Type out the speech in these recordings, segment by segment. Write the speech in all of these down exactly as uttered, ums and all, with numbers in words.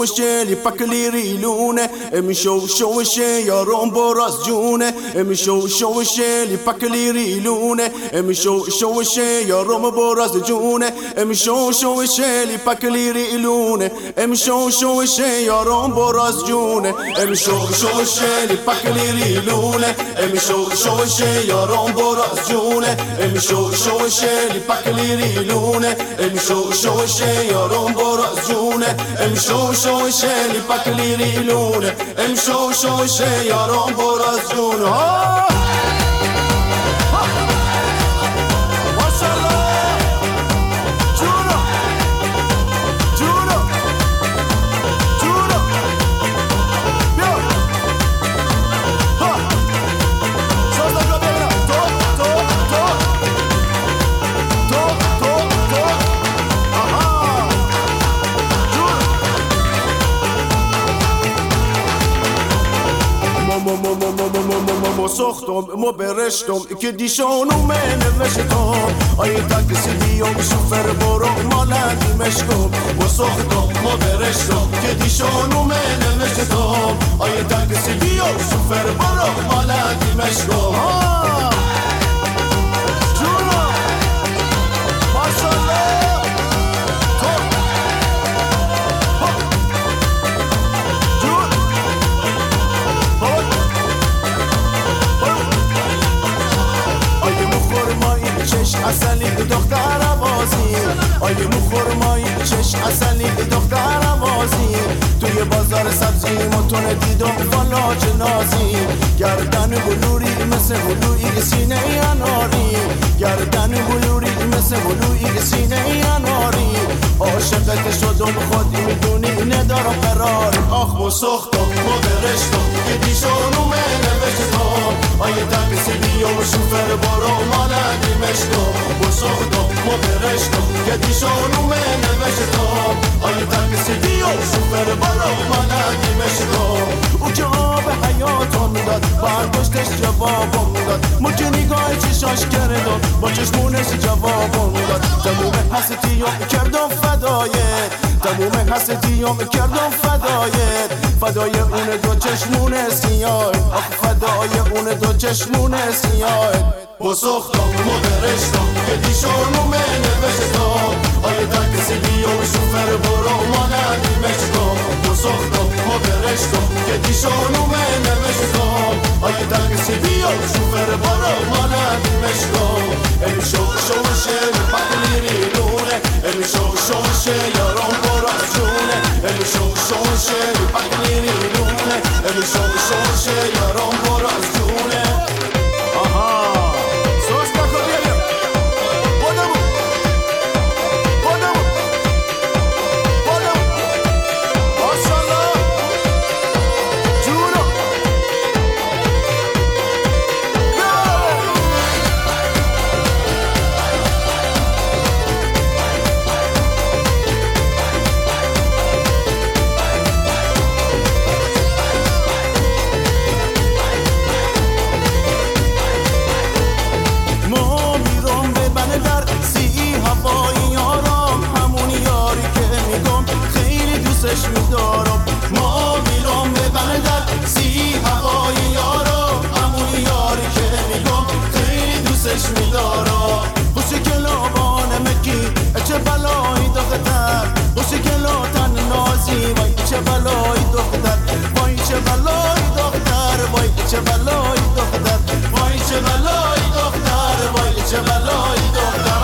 شوشلی پکلی ریلونه امی شو شوشه یارم براز جونه امی شو شوشلی پکلی ریلونه امی شو شوشه یارم براز جونه امی شو شوشلی پکلی ریلونه امی شو شوشه یارم براز جونه امی شو شوشلی پکلی ریلونه امی شو شوشه یارم براز جونه امی شو شوشلی پکلی ریلونه امی شو شوشه یارم براز جونه امی شو شوشه لی پکلی ریلونه ام شو شوشه یارم براز جونه مو ساختم مو برشتم که دیشانو من نوشتم آیه تاکسی بیام شوفر برو مالندی مشکم مو ساختم مو برشتم که دیشانو من نوشتم آیه تاکسی بیام شوفر برو مالندی مشکم جونو ماشالله اصلی دختر آوازی آیه مخورمایی چش اصلی دختر آوازی توی بازار سبزی متون دیدم فلاج نازی گردن بلوری مثل بلوی سینه اناری گردن بلوری مثل بلوی سینه اناری عاشقت شدم خودی میدونی ندارم قرار آخ و سختم ما برشتم که دیشانو من نوشتم آیه تاکسی بیام شوفر برو مالندی مشتم و سختم ما برشتم که دیشانو من نوشتم آیه تاکسی بیام شوفر برو مالندی مشتم او که آب حیاتم داد برداشتش جوابم داد ما که نگاه چشاش کردم با چشمونش جوابم داد تموم حسیتیام کردم فدایت تموم حسیتیام کردم فدایت فدای اون دو چشمون سیاه آخ فدای اون دو چشمون سیاه با سختم ما برشتم که دیشانو من نوشتم آیه تاکسی بیام شوفر برو مالندی مشتم با سختم ما برشتم که دیشانو من نوشتم آیه تاکسی بیام شوفر برو مالندی مشتم امی شو شوشه پکلی ریلونه امی شو شوشه یارم براز جونه امی شو شوشه پکلی ریلونه امی شو شوشه یارم براز جونه ما میرم به بندر سی هوای یارم همون یاری که میگم خیلی دوستش میدارم خوشی کلابان مکی چه بلایی دختر خوشی کلاتن نازی وای چه بلایی دختر وای چه بلایی دختر وای چه بلایی دختر وای چه بلایی دختر وای چه بلایی دختر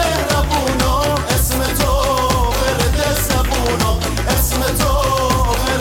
اسم تو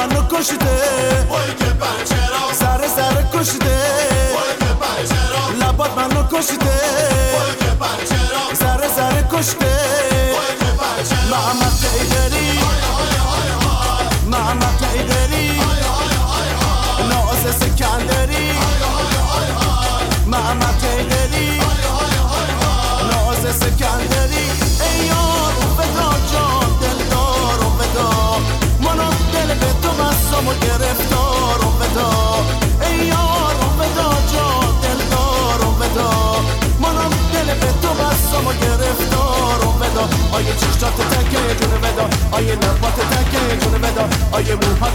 منو کشته سر سر کشته لبات منو کشته سر سر کشته محمد حیدری محمد حیدری ناز سکندری محمد حیدری ناز سکندری ای یار ودا جان دلدار ودا منم دل به تو بستم و گرفتار ودا ای یار ودا جان دلدار ودا منم دل به تو بستم و گرفتار ودا آیه چشتات تکه جون ودا آیه لبات تکه جون ودا آیه موهات